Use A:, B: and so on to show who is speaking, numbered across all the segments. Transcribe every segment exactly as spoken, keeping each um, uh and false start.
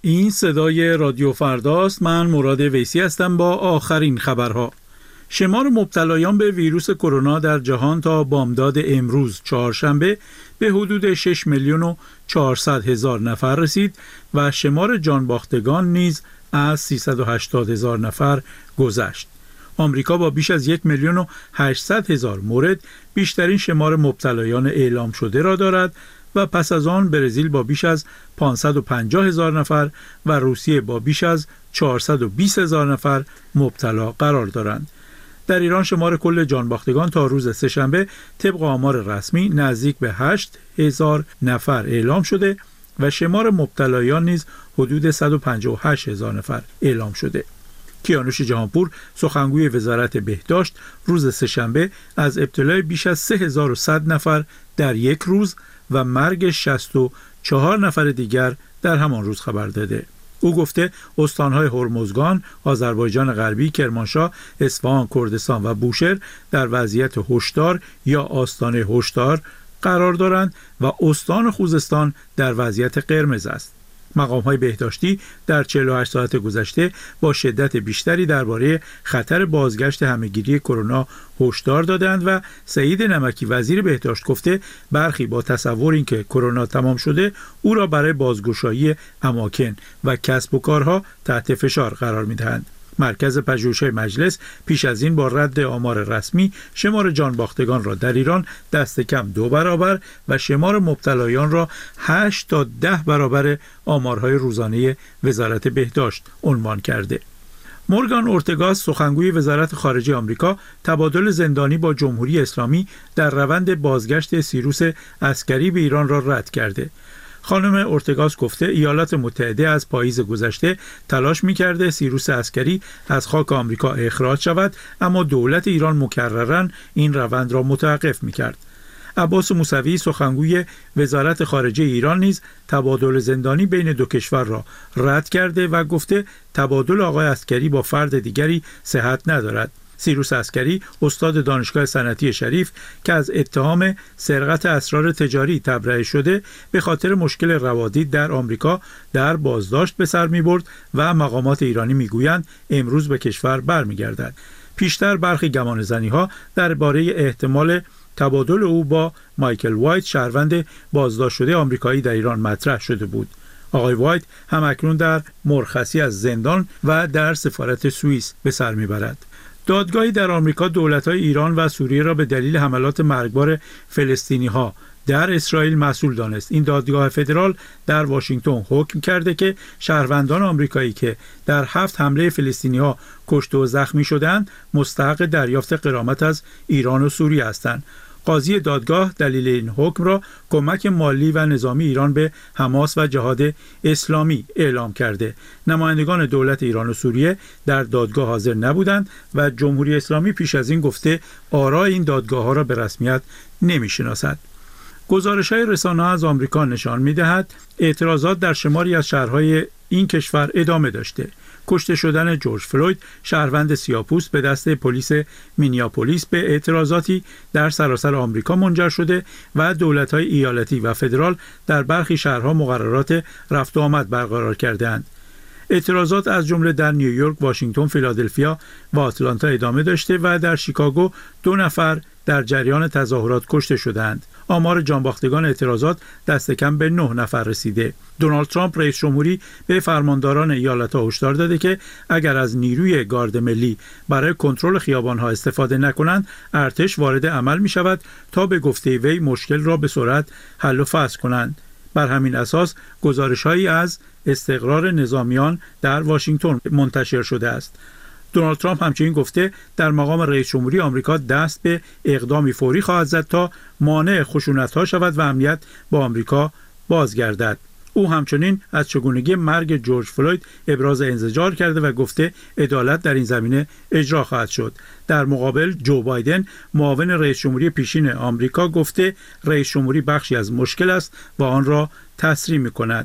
A: این صدای رادیو فرداست. من مراد ویسی هستم با آخرین خبرها. شمار مبتلایان به ویروس کرونا در جهان تا بامداد امروز چهارشنبه به حدود شش میلیون و چهارصد هزار نفر رسید و شمار جانباختگان نیز از سیصد و هشتاد هزار نفر گذشت. آمریکا با بیش از یک میلیون و هشتصد هزار مورد بیشترین شمار مبتلایان اعلام شده را دارد و پس از آن برزیل با بیش از پانصد و پنجاه هزار نفر و روسیه با بیش از چهارصد و بیست هزار نفر مبتلا قرار دارند. در ایران شمار کل جانباختگان تا روز سه‌شنبه طبق آمار رسمی نزدیک به هشت هزار نفر اعلام شده و شمار مبتلایان نیز حدود صد و پنجاه و هشت هزار نفر اعلام شده. کیانوش جهانپور سخنگوی وزارت بهداشت روز سه‌شنبه از ابتلای بیش از سه هزار و صد نفر در یک روز و مرگ شصت و چهار نفر دیگر در همان روز خبر داده. او گفته استانهای هرمزگان، آذربایجان غربی، کرمانشاه، اصفهان، کردستان و بوشهر در وضعیت هشدار یا آستانه هشدار قرار دارند و استان خوزستان در وضعیت قرمز است. مقام‌های بهداشتی در چهل و هشت ساعت گذشته با شدت بیشتری درباره خطر بازگشت همهگیری کرونا هشدار دادند و سعید نمکی وزیر بهداشت گفته برخی با تصور اینکه کرونا تمام شده او را برای بازگشایی اماکن و کسب و کارها تحت فشار قرار می‌دهند. مرکز پژوهش‌های مجلس پیش از این با رد آمار رسمی شمار جانباختگان را در ایران دست کم دو برابر و شمار مبتلایان را هشت تا ده برابر آمارهای روزانه وزارت بهداشت عنوان کرده. مورگان اورتگاس سخنگوی وزارت خارجه آمریکا تبادل زندانی با جمهوری اسلامی در روند بازگشت سیروس عسکری به ایران را رد کرده. خانم اورتگاس گفته ایالات متحده از پاییز گذشته تلاش می‌کرده سیروس عسکری از خاک آمریکا اخراج شود، اما دولت ایران مکرراً این روند را متوقف می‌کرد. عباس موسوی سخنگوی وزارت خارجه ایران نیز تبادل زندانی بین دو کشور را رد کرده و گفته تبادل آقای عسکری با فرد دیگری صحت ندارد. سیروس عسکری استاد دانشگاه صنعتی شریف که از اتهام سرقت اسرار تجاری تبرئه شده به خاطر مشکل روادید در آمریکا در بازداشت به سر می‌برد و مقامات ایرانی می‌گویند امروز به کشور برمیگردد. پیشتر برخی گمانه‌زنی‌ها درباره احتمال تبادل او با مایکل وایت شهروند بازداشت شده آمریکایی در ایران مطرح شده بود. آقای وایت هم اکنون در مرخصی از زندان و در سفارت سوئیس به سر می‌برد. دادگاهی در آمریکا دولت‌های ایران و سوریه را به دلیل حملات مرگبار فلسطینی‌ها در اسرائیل مسئول دانست. این دادگاه فدرال در واشنگتن حکم کرده که شهروندان آمریکایی که در هفت حمله فلسطینی‌ها کشته و زخمی شدند مستحق دریافت غرامت از ایران و سوریه هستند. قاضی دادگاه دلیل این حکم را کمک مالی و نظامی ایران به حماس و جهاد اسلامی اعلام کرده. نمایندگان دولت ایران و سوریه در دادگاه حاضر نبودند و جمهوری اسلامی پیش از این گفته آرای این دادگاه‌ها را به رسمیت نمی‌شناسد. گزارش‌های رسانه‌ها از آمریکا نشان می‌دهد اعتراضات در شماری از شهرهای این کشور ادامه داشته. کشته شدن جورج فلوید شهروند سیاه‌پوست به دست پلیس مینیاپولیس به اعتراضاتی در سراسر آمریکا منجر شده و دولت‌های ایالتی و فدرال در برخی شهرها مقررات رفت و آمد برقرار کرده‌اند. اعتراضات از جمله در نیویورک، واشنگتن، فیلادلفیا و آتلانتا ادامه داشته و در شیکاگو دو نفر در جریان تظاهرات کشته شدند. آمار جانباختگان اعتراضات دست کم به نه نفر رسیده. دونالد ترامپ رئیس جمهوری به فرمانداران ایالت‌ها هشدار داده که اگر از نیروی گارد ملی برای کنترل خیابان‌ها استفاده نکنند، ارتش وارد عمل می‌شود تا به گفته وی مشکل را به سرعت حل و فصل کنند. بر همین اساس گزارش‌هایی از استقرار نظامیان در واشنگتن منتشر شده است. دونالد ترامپ همچنین گفته در مقام رئیس جمهوری آمریکا دست به اقدامی فوری خواهد زد تا مانع خشونت‌ها شود و امنیت با آمریکا بازگردد. او همچنین از چگونگی مرگ جورج فلوید ابراز انزجار کرده و گفته عدالت در این زمینه اجرا خواهد شد. در مقابل جو بایدن معاون رئیس جمهوری پیشین آمریکا گفته رئیس جمهوری بخشی از مشکل است و آن را تسریع می‌کند.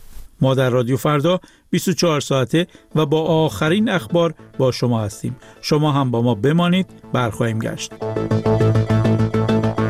A: ما در رادیو فردا بیست و چهار ساعته و با آخرین اخبار با شما هستیم. شما هم با ما بمانید، برخواهیم گشت.